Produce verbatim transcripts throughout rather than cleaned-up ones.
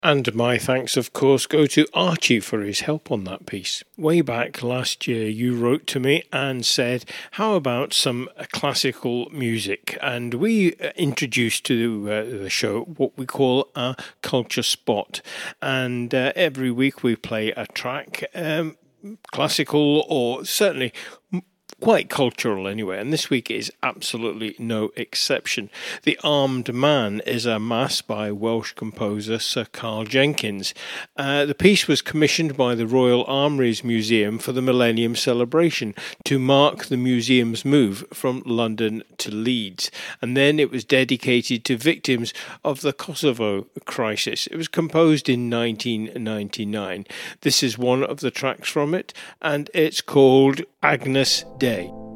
And my thanks, of course, go to Archie for his help on that piece. Way back last year, you wrote to me and said, how about some classical music? And we introduced to uh, the show what we call a culture spot. And uh, every week we play a track, um, classical or certainly quite cultural anyway, and this week is absolutely no exception. The Armed Man is a mass by Welsh composer Sir Carl Jenkins. Uh, the piece was commissioned by the Royal Armouries Museum for the Millennium Celebration to mark the museum's move from London to Leeds, and then it was dedicated to victims of the Kosovo crisis. It was composed in nineteen ninety-nine. This is one of the tracks from it, and it's called Agnus Dei.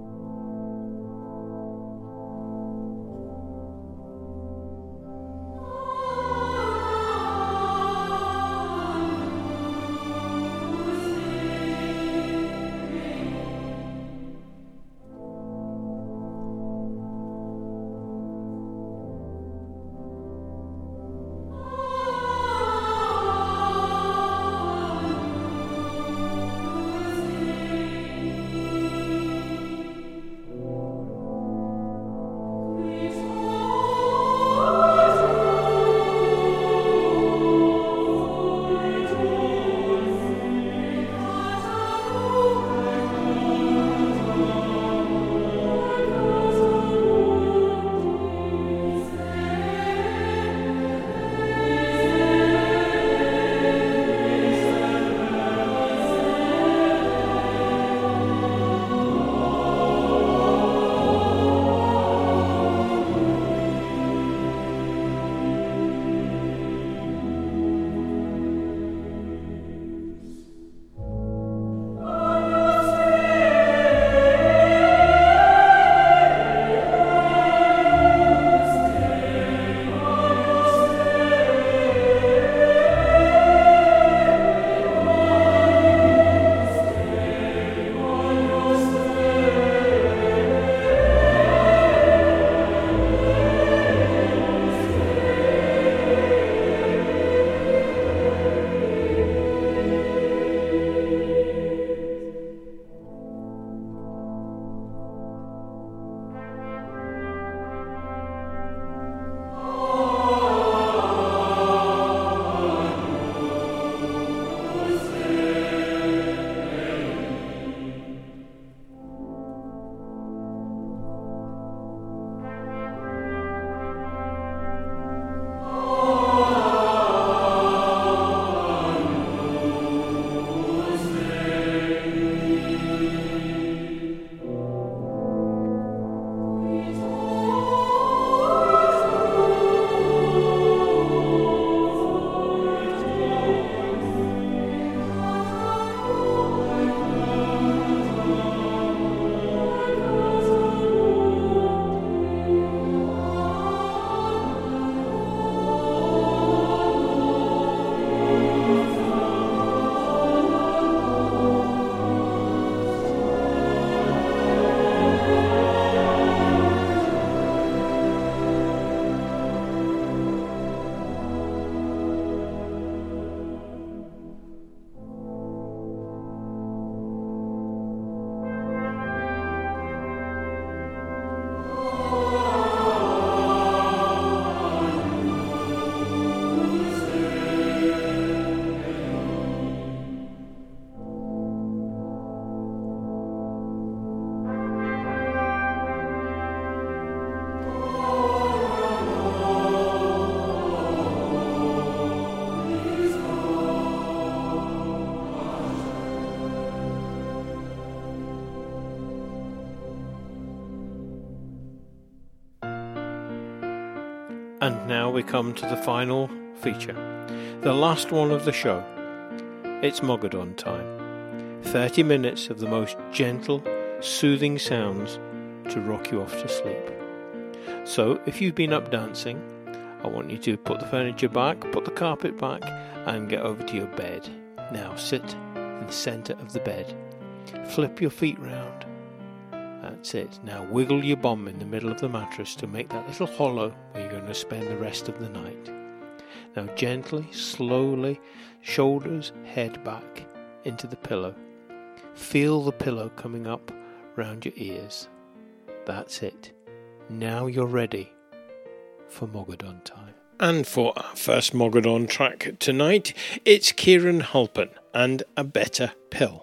And now we come to the final feature, the last one of the show. It's Mogadon time. thirty minutes of the most gentle, soothing sounds to rock you off to sleep. So, if you've been up dancing, I want you to put the furniture back, put the carpet back, and get over to your bed. Now sit in the centre of the bed. Flip your feet round. That's it. Now wiggle your bum in the middle of the mattress to make that little hollow where you're going to spend the rest of the night. Now gently, slowly, shoulders, head back into the pillow. Feel the pillow coming up round your ears. That's it. Now you're ready for Mogadon time. And for our first Mogadon track tonight, it's Kieran Halpern and A Better Pill.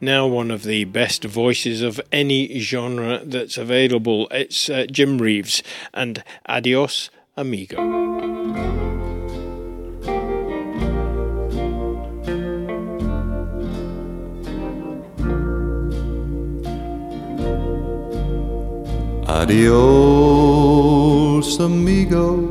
Now one of the best voices of any genre that's available. It's uh, Jim Reeves and Adios Amigo. Adios, amigo,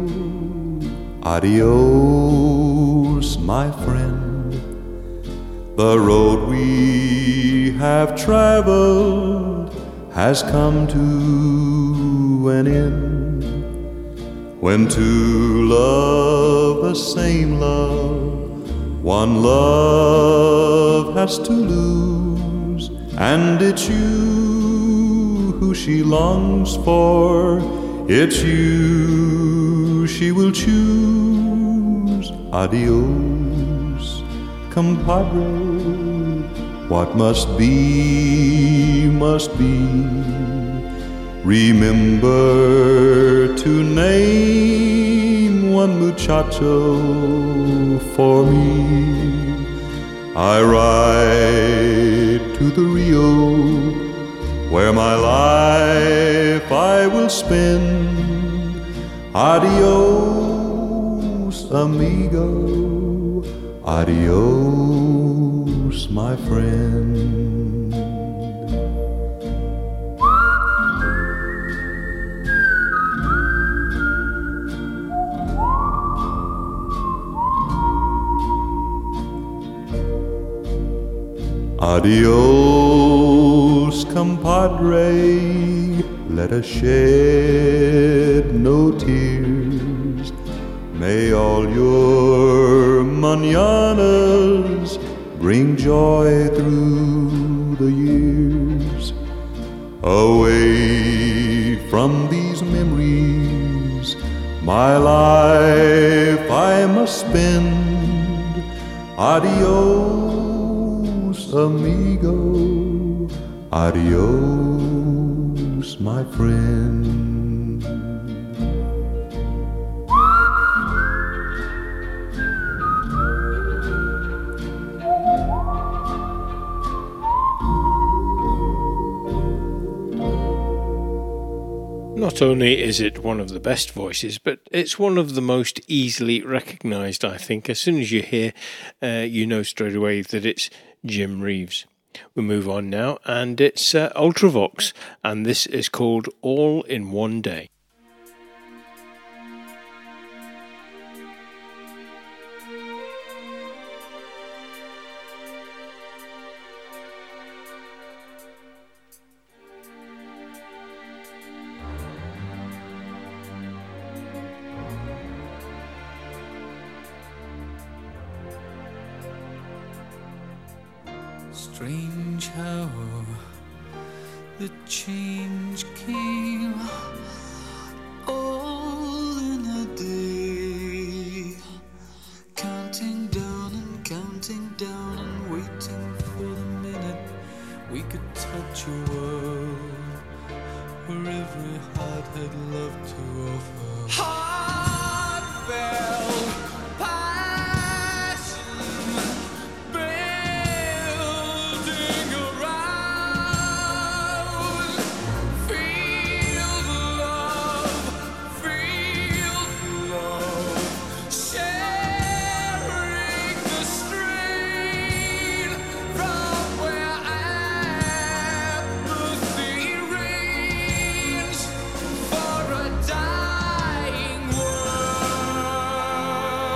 adios, my friend. The road we have traveled has come to an end. When two love the same love, one love has to lose, and it's you who she longs for, it's you she will choose. Adios, compadre, what must be, must be. Remember to name one muchacho for me. I ride to the Rio, where my life I will spend. Adios, amigo, adios, my friend. Adios, compadre, let us shed no tears. May all your mañanas bring joy through the years. Away from these memories, my life I must spend. Adios, amigo, adios, my friend. Not only is it one of the best voices, but it's one of the most easily recognised, I think. As soon as you hear, uh, you know straight away that it's Jim Reeves. We move on now, and it's uh, Ultravox, and this is called All in One Day. Strange how the change came all in a day, counting down and counting down and waiting for the minute we could touch a world where every heart had loved to offer. Heartfelt for a dying world.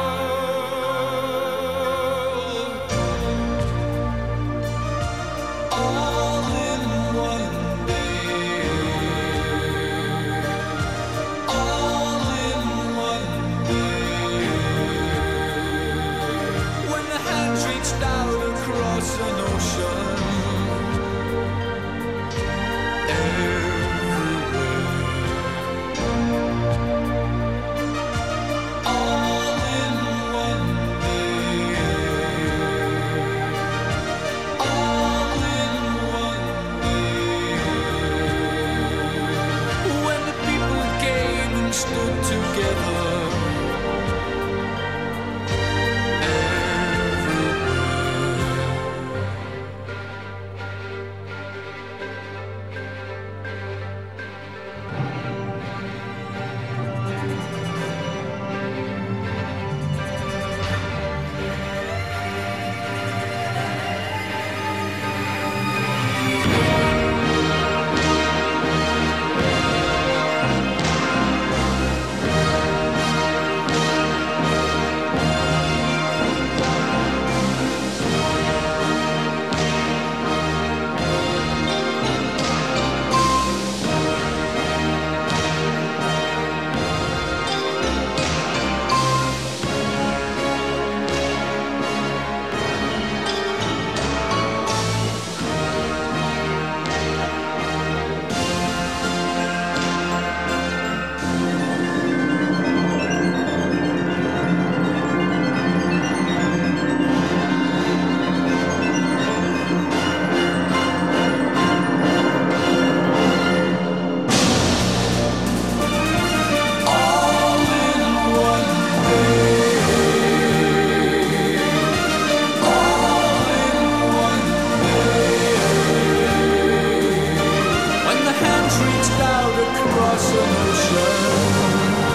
reached out across an ocean.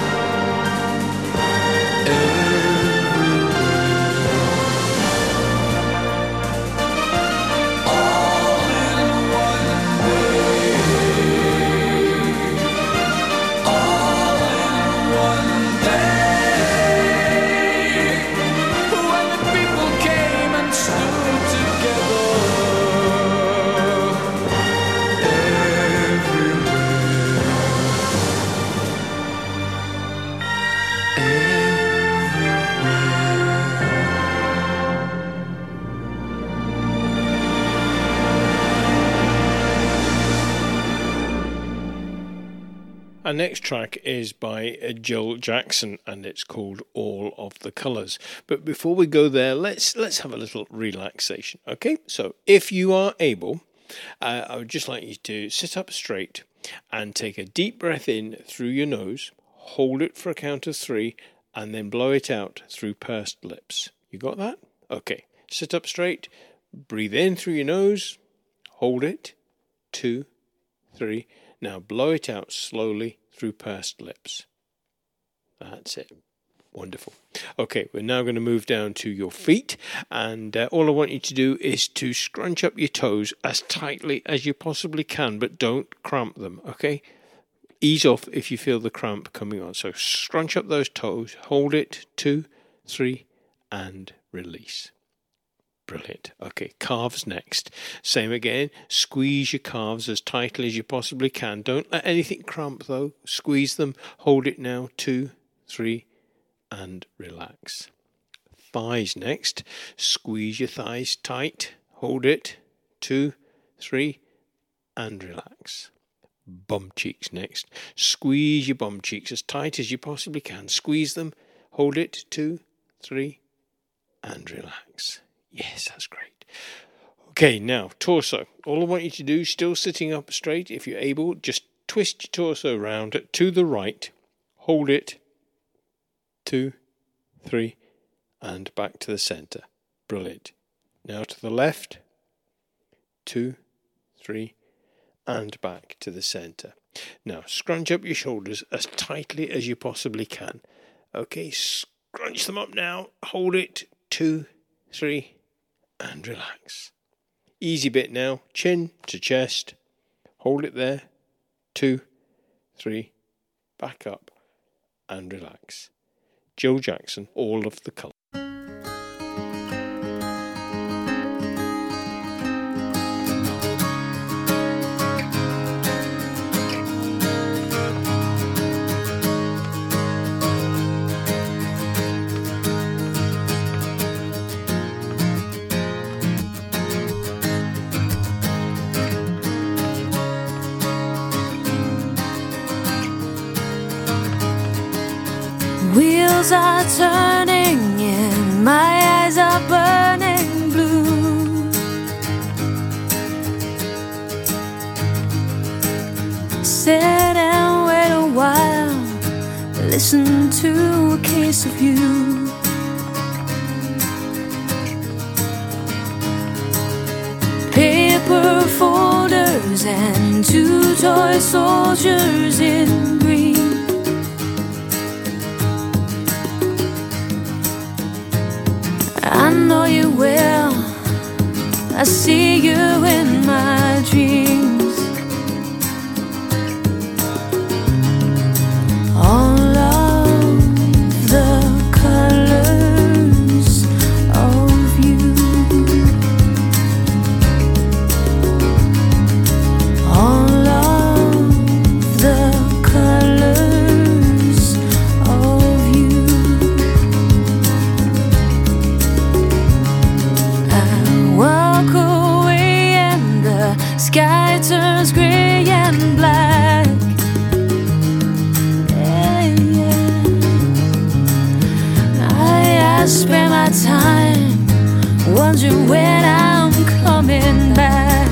Our next track is by Joel Jackson and it's called All of the Colours. But before we go there, let's let's have a little relaxation, okay? So if you are able, uh, I would just like you to sit up straight and take a deep breath in through your nose, hold it for a count of three, and then blow it out through pursed lips. You got that? Okay. Sit up straight, breathe in through your nose, hold it, two, three. Now blow it out slowly through pursed lips. That's it. Wonderful. Okay, we're now going to move down to your feet, and uh, all I want you to do is to scrunch up your toes as tightly as you possibly can, but don't cramp them, okay? Ease off if you feel the cramp coming on. So scrunch up those toes, hold it, two, three, and release. Brilliant. Okay, calves next. Same again. Squeeze your calves as tightly as you possibly can. Don't let anything cramp though. Squeeze them. Hold it now. Two, three, and relax. Thighs next. Squeeze your thighs tight. Hold it. Two, three, and relax. Bum cheeks next. Squeeze your bum cheeks as tight as you possibly can. Squeeze them. Hold it. Two, three, and relax. Yes, that's great. Okay, now, torso. All I want you to do, still sitting up straight, if you're able, just twist your torso round to the right, hold it, two, three, and back to the centre. Brilliant. Now to the left, two, three, and back to the centre. Now, scrunch up your shoulders as tightly as you possibly can. Okay, scrunch them up now, hold it, two, three, and relax. Easy bit now, chin to chest, hold it there, two, three, back up, and relax. Joel Jackson, All of the Colours. Wheels are turning and my eyes are burning blue. Sit and wait a while, listen to a case of you. Paper folders and two toy soldiers in green. I know you will, I see you in my dreams. All of the colors of you, all of the colors of you. Walk away and the sky turns grey and black. Yeah, yeah. I, I spend my time wondering when I'm coming back.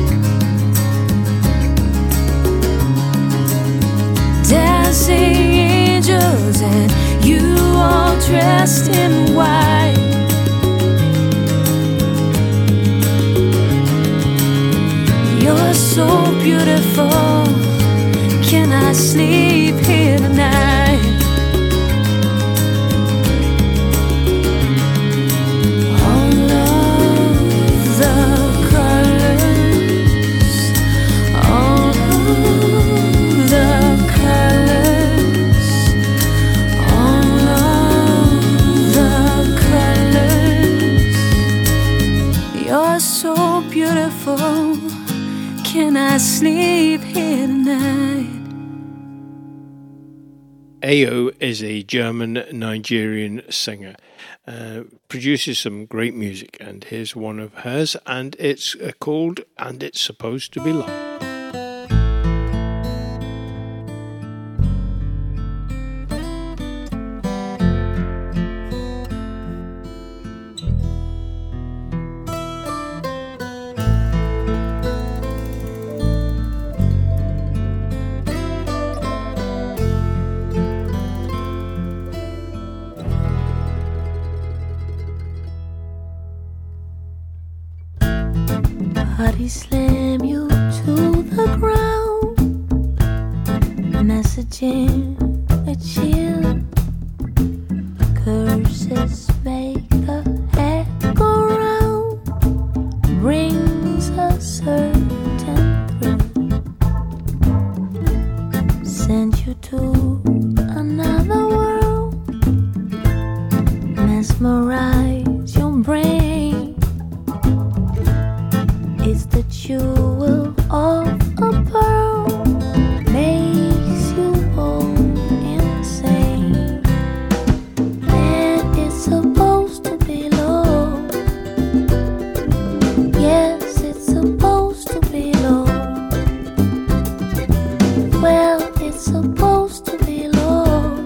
Dancing angels and you all dressed in white. You're so beautiful. I sleep here tonight? All of the colors, all of the colors, all of the colors. You're so beautiful. Can I sleep here tonight? Ayo is a German-Nigerian singer. Uh, produces some great music, and here's one of hers, and it's uh, called And It's Supposed to Be Love. Body slam you to the ground, messaging a chill. Curses make the head go round, brings a certain thrill. Send you to another world, mesmerize your brain. It's the jewel of a pearl, makes you go insane. And it's supposed to be love. Yes, it's supposed to be love. Well, it's supposed to be love.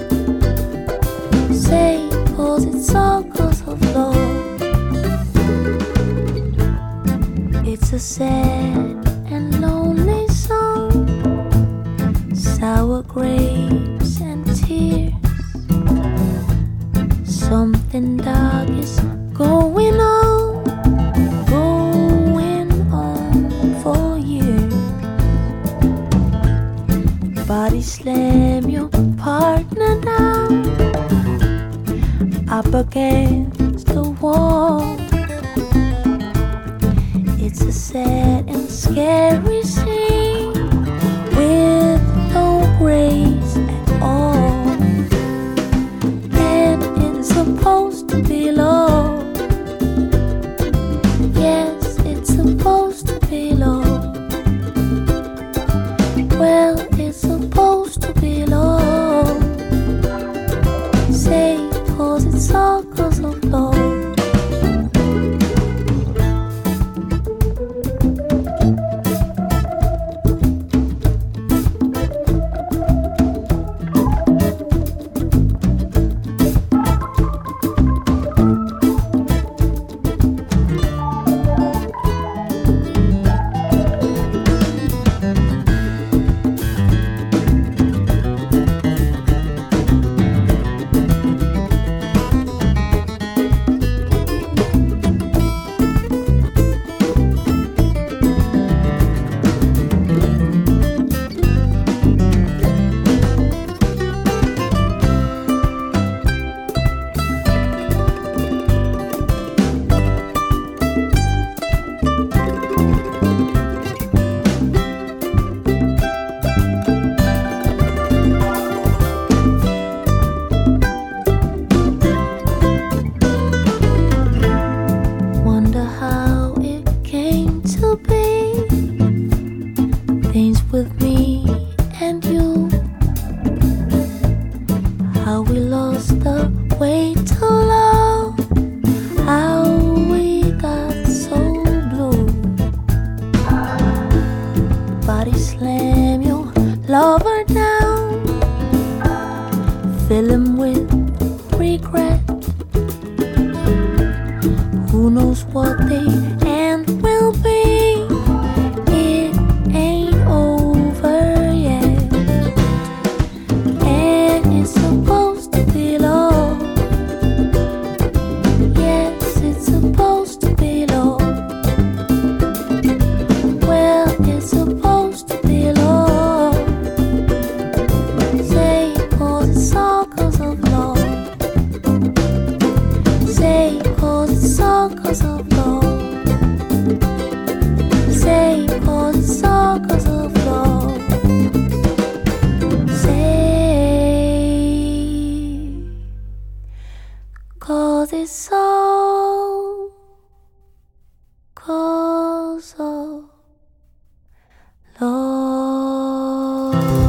Say, 'cause it's all 'cause of love. It's a sad and lonely song, sour grapes and tears. Something dark is going on, going on for years. Body slam your partner down, up against the wall. It's a sad and scary scene with no grace at all. And it's supposed to be love. Yes, it's supposed to be love. Well, it's supposed to be love. Say, 'cause it's all 'cause of love. all cause of love. Say, cause it's all cause of love. Say, cause it's all cause of love.